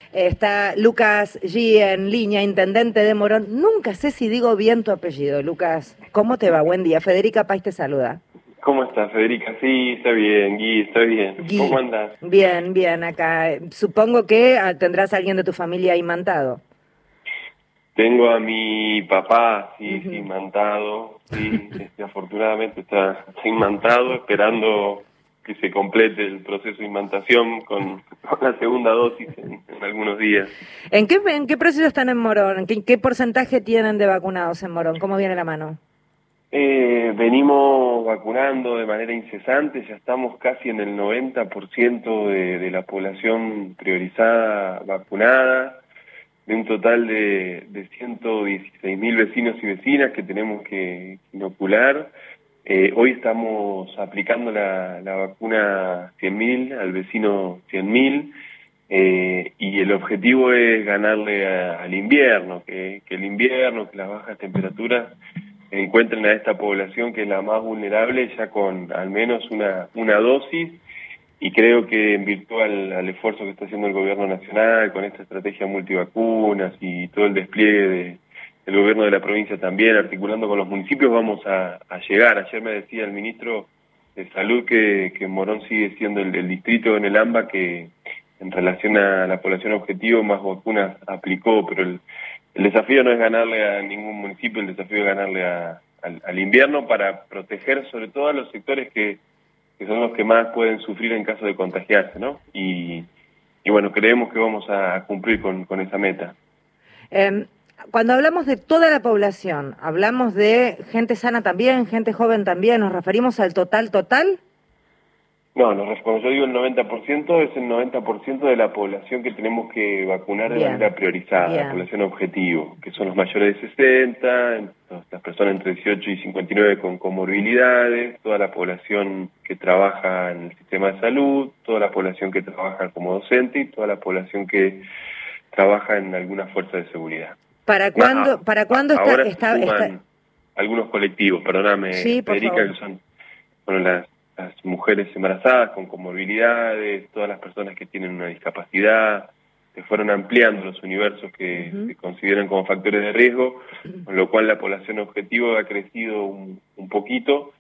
Está Lucas G en línea, intendente de Morón. Nunca sé si digo bien tu apellido, Lucas. ¿Cómo te va? Buen día. Federica País te saluda. ¿Cómo estás, Federica? Sí, está bien, Gui, está bien. Gui. ¿Cómo andás? Bien, bien, acá. Supongo que tendrás a alguien de tu familia imantado. Tengo a mi papá, sí, Ujú. imantado, sí, afortunadamente está imantado, esperando que se complete el proceso de imantación con la segunda dosis en algunos días. ¿En qué proceso están en Morón? ¿Qué porcentaje tienen de vacunados en Morón? ¿Cómo viene la mano? Venimos vacunando de manera incesante, ya estamos casi en el 90% de la población priorizada vacunada, de un total de 116.000 vecinos y vecinas que tenemos que inocular. Hoy estamos aplicando la vacuna 100.000 al vecino 100.000, y el objetivo es ganarle al invierno, que el invierno, que las bajas temperaturas encuentren a esta población que es la más vulnerable ya con al menos una dosis. Y creo que en virtud al esfuerzo que está haciendo el gobierno nacional con esta estrategia multivacunas y todo el despliegue del gobierno de la provincia también, articulando con los municipios, vamos a llegar. Ayer me decía el ministro de Salud que Morón sigue siendo el distrito en el AMBA que en relación a la población objetivo más vacunas aplicó, pero el desafío no es ganarle a ningún municipio, el desafío es ganarle al invierno para proteger sobre todo a los sectores que son los que más pueden sufrir en caso de contagiarse, ¿no? Y bueno, creemos que vamos a cumplir con esa meta. Eh, Cuando hablamos de toda la población, ¿hablamos de gente sana también, gente joven también? ¿Nos referimos al total? No, cuando yo digo el 90%, es el 90% de la población que tenemos que vacunar de Bien, manera priorizada, la bien. población objetivo, que son los mayores de 60, las personas entre 18 y 59 con comorbilidades, toda la población que trabaja en el sistema de salud, toda la población que trabaja como docente y toda la población que trabaja en alguna fuerza de seguridad. ¿Para cuándo Ahora se está? suman algunos colectivos, perdóname, Sí, por Federica, favor. que son las mujeres embarazadas con comorbilidades, todas las personas que tienen una discapacidad. Se fueron ampliando los universos que Ujú. se consideran como factores de riesgo, con lo cual la población objetivo ha crecido un poquito,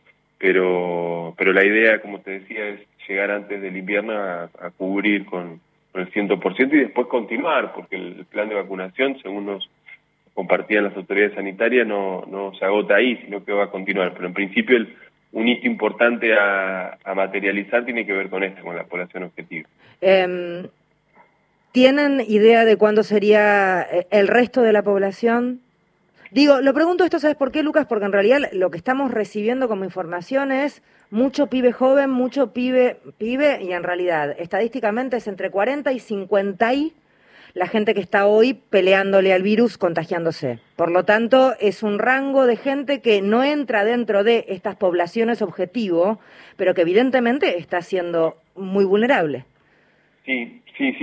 pero la idea, como te decía, es llegar antes del invierno a cubrir con el 100% y después continuar, porque el plan de vacunación, según nos compartían las autoridades sanitarias, no se agota ahí, sino que va a continuar. Pero en principio un hito importante a materializar tiene que ver con con la población objetivo. Em, ¿Tienen idea de cuándo sería el resto de la población? Digo, lo pregunto esto, ¿sabes por qué, Lucas? Porque en realidad lo que estamos recibiendo como información es mucho pibe joven, mucho pibe, y en realidad, estadísticamente es entre 40 y 50 y la gente que está hoy peleándole al virus, contagiándose. Por lo tanto, es un rango de gente que no entra dentro de estas poblaciones objetivo, pero que evidentemente está siendo muy vulnerable. Sí,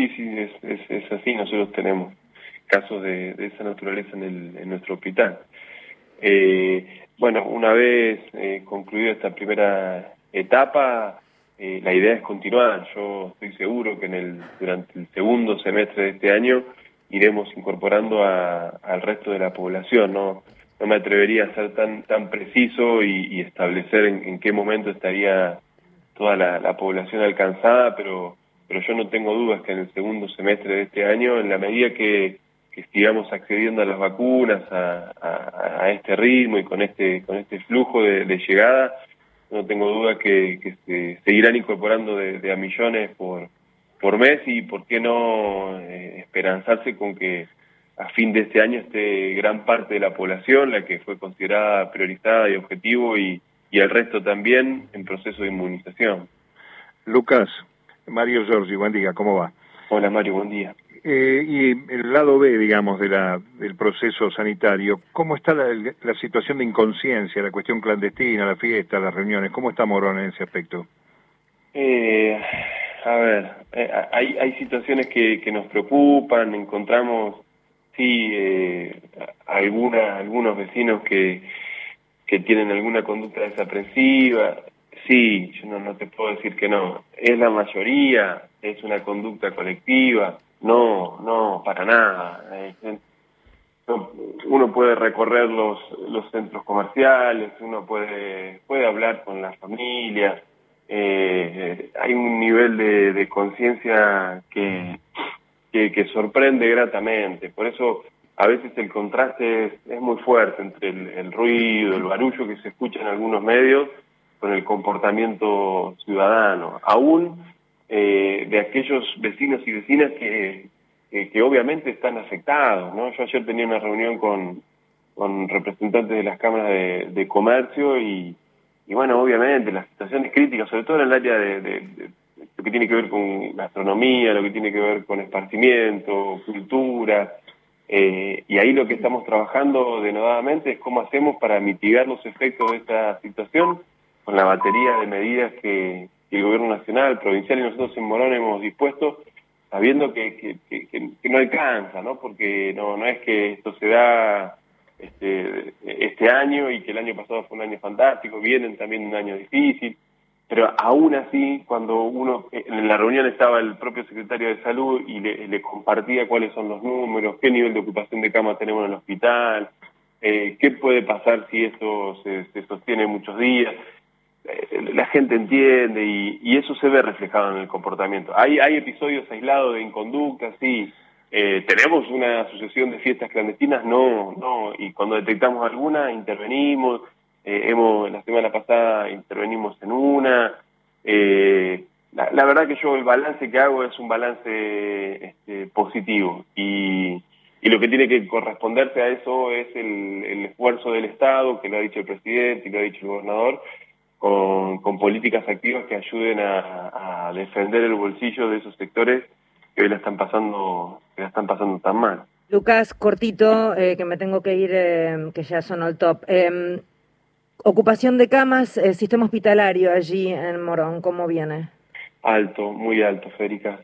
es así. Nosotros tenemos casos de esa naturaleza en nuestro hospital. Bueno, una vez concluida esta primera etapa, la idea es continuar. Yo estoy seguro que durante el segundo semestre de este año iremos incorporando al resto de la población. No me atrevería a ser tan preciso y establecer en qué momento estaría toda la población alcanzada, pero yo no tengo dudas que en el segundo semestre de este año, en la medida que sigamos accediendo a las vacunas, a este ritmo y con este flujo de llegada, no tengo duda que se seguirán incorporando de a millones por mes y por qué no esperanzarse con que a fin de este año esté gran parte de la población, la que fue considerada priorizada y objetivo, y el resto también en proceso de inmunización. Lucas, Mario Giorgi, buen día, ¿cómo va? Hola Mario, buen día. Y el lado B, digamos, del proceso sanitario, ¿cómo está la situación de inconsciencia, la cuestión clandestina, la fiesta, las reuniones? ¿Cómo está Morón en ese aspecto? A ver, hay situaciones que nos preocupan, encontramos, sí, algunos vecinos que tienen alguna conducta desaprensiva. Sí, yo no te puedo decir que no. Es la mayoría, es una conducta colectiva. No, para nada. Uno puede recorrer los centros comerciales, uno puede hablar con las familias. Hay un nivel de conciencia que sorprende gratamente. Por eso a veces el contraste es muy fuerte entre el ruido, el barullo que se escucha en algunos medios con el comportamiento ciudadano, aún de aquellos vecinos y vecinas que obviamente están afectados, ¿no? Yo ayer tenía una reunión con representantes de las cámaras de comercio y bueno, obviamente la situación es crítica, sobre todo en el área de lo que tiene que ver con gastronomía, lo que tiene que ver con esparcimiento, cultura, y ahí lo que estamos trabajando denodadamente es cómo hacemos para mitigar los efectos de esta situación con la batería de medidas que el gobierno nacional, provincial y nosotros en Morón hemos dispuesto, sabiendo que no alcanza, ¿no? Porque no es que esto se da este año y que el año pasado fue un año fantástico, vienen también un año difícil, pero aún así, cuando uno, en la reunión estaba el propio secretario de Salud y le compartía cuáles son los números, qué nivel de ocupación de cama tenemos en el hospital, qué puede pasar si esto se sostiene muchos días, la gente entiende y eso se ve reflejado en el comportamiento. Hay episodios aislados de inconducta, sí. ¿Tenemos una sucesión de fiestas clandestinas? No. Y cuando detectamos alguna, intervenimos. La semana pasada intervenimos en una. La verdad que yo el balance que hago es un balance positivo. Y lo que tiene que corresponderse a eso es el esfuerzo del Estado, que lo ha dicho el presidente y lo ha dicho el gobernador, con políticas activas que ayuden a defender el bolsillo de esos sectores que hoy la están pasando tan mal. Lucas, cortito, que me tengo que ir, que ya sonó el top. Ocupación de camas, sistema hospitalario allí en Morón, ¿cómo viene? Alto, muy alto, Federica.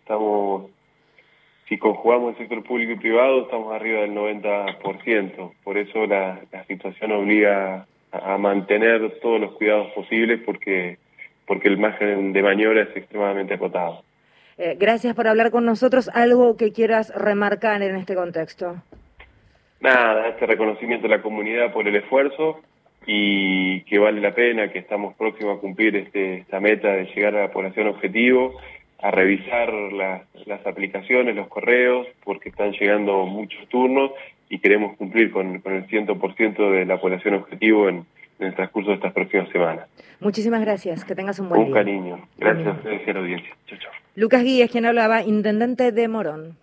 Si conjugamos el sector público y privado, estamos arriba del 90%. Por eso la situación obliga a mantener todos los cuidados posibles porque el margen de maniobra es extremadamente acotado. Gracias por hablar con nosotros. ¿Algo que quieras remarcar en este contexto? Nada, este reconocimiento de la comunidad por el esfuerzo y que vale la pena, que estamos próximos a cumplir esta meta de llegar a la población objetivo, a revisar las aplicaciones, los correos, porque están llegando muchos turnos y queremos cumplir con el 100% de la población objetivo en el transcurso de estas próximas semanas. Muchísimas gracias, que tengas un buen día. Un cariño. Gracias a ustedes y a la audiencia. Chau. Lucas Guíez, quien hablaba, intendente de Morón.